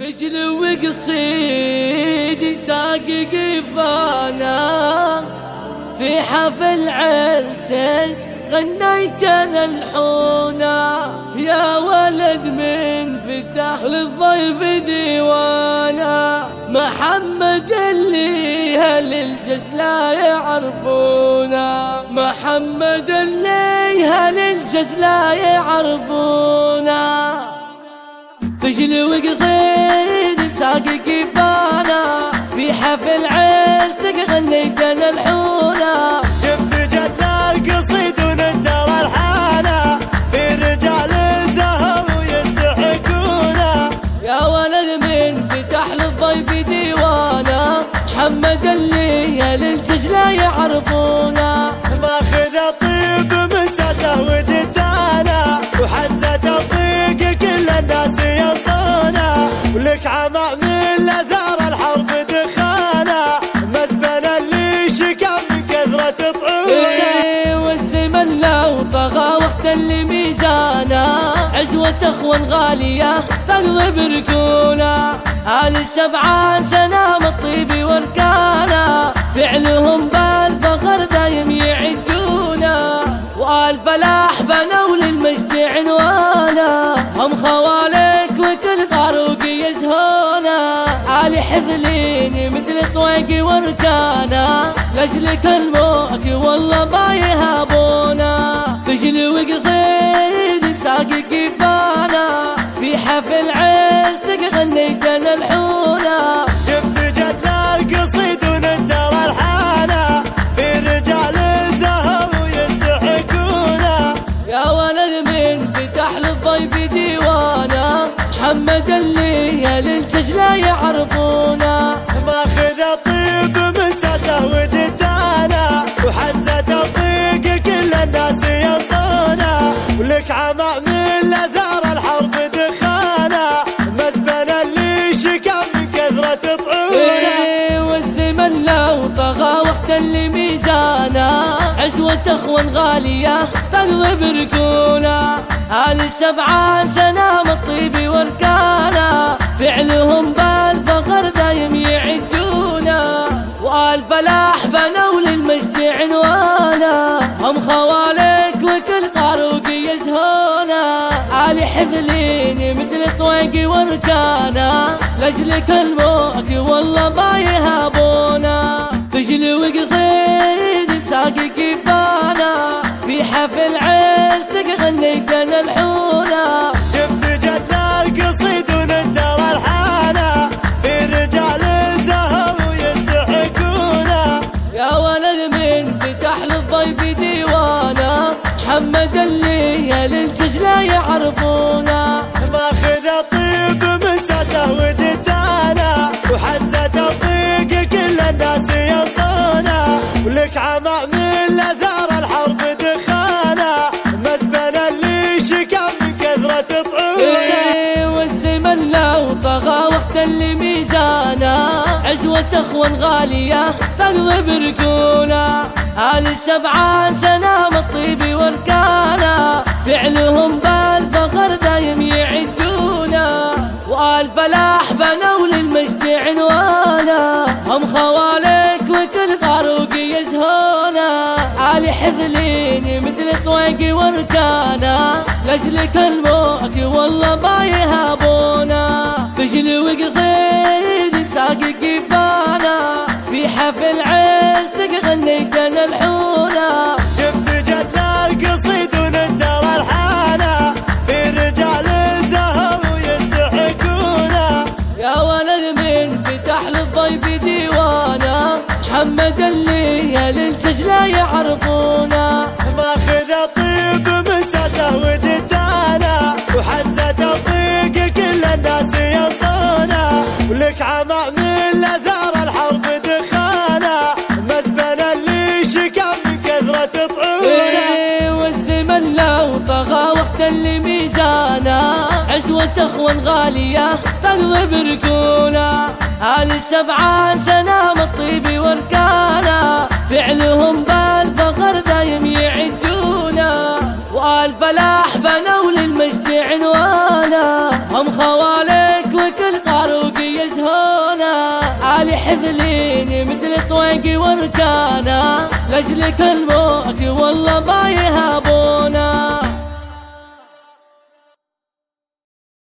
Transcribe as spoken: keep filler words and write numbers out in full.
فجل وقصيد ساقي قفانا في حفل عرسك غنيت الحونا يا ولد من فتح للضيف ديوانا محمد اللي هل الجس لا يعرفونا محمد اللي هل الجس لا يعرفونا فجل وقصيد ساقي كيفانا في حفل عرسك غنيت الحونا جبت جزنا القصيد وندر الحانة في رجال الزهر ويستحقونا يا ولد من فتح للضيف ديوانا محمد اللي للجج لا يعرفونا ماخذ الطيب من ساسه وجدانا وحزة الطيق كل الناس يصونا ولك عمى من لثار الحرب دخانا مزبن اللي شكا من كثرة طعونا إيه والزمن لو طغى وقت اللي ميزانا عزوة اخوان غالية تغلب ركونا آل السبعان سنة من الطيب والكانا فعلهم بالفخر دايم يعدونا وآل فلاح بنوا للمجد عنوانا هم خوالك وكل طاروق يزهونا آل حزلين مثل طويق وركانا لجلك الموك والله ما يهابونا فجل وقصيد ساقي كيفانا في حفل عرسك غنيت الحونا جبت جزنا القصيد وندر الحانة في رجال الزهر ويستحقونا يا ولد من فتح للضيف ديوانا محمد اللي للجج لا يعرفونا ماخذ الطيب من ساسه وجدانا وحزة الطيق كل الناس يصونا ولك عمى من لثار الحرب دخانا مزبن اللي شكا من كثرة طعونا إيه والزمن لو طغى وقت اللي ميزانا عزوة اخوان غالية تغلب ركونا آل السبعان سنة من الطيب والكانا فعلهم بالفخر دايم يعدونا وآل فلاح بنوا للمجد عنوانا هم خوالك وكل طاروق يزهونا آل حزلين مثل طويق وركانا لجلك الموك والله ما يهابونا فجل وقصيد ساقي كيفانا في حفل عرسك غنيت الحونا جبت جزنا القصيد وندر الحانة في رجال الزهر ويستحقونا يا ولد من فتح للضيف ديوانا محمد اللي للجج لا يعرفونا ماخذ الطيب من ساسه وجدانا وحزة الطيق كل الناس يصونا ولك عمى من لثار الحرب دخانا مزبن اللي شكا من كثرة طعونا إيه والزمن لو طغى وقت اللي ميزانا عزوة اخوان غالية تغلب ركونا آل السبعان سنة من الطيب والكانا فعلهم بالفخر دايم يعدونا وآل فلاح بنوا للمجد عنوانا هم خوالك وكل طاروق يزهونا آل حزلين مثل طويق وركانا لجلك الموك والله ما يهابونا فجل وقصيد ساقي كيفانا في حفل عرسك غنيت الحونا جبت جزنا القصيد وندر الحانة في رجال الزهر ويستحقونا يا ولد من فتح للضيف ديوانا محمد اللي للجج لا يعرفونا ماخذ الطيب من ساسه وجدانا وحزة الطيق كل الناس يصونا ولك عمى من لثار الحرب دخانا مزبن اللي شكا من كثرة طعونا إيه والزمن لو طغى وقت اللي ميزانا عزوة اخوان غالية تغلب ركونا آل السبعان سنة من الطيب والكانا فعلهم بالفخر دايم يعدونا وآل فلاح بنوا للمجد عنوانا هم خوالك وكل طاروق اللي حذليني مثل طويقي ورجانا، لاجلك الموت والله ما يهابون.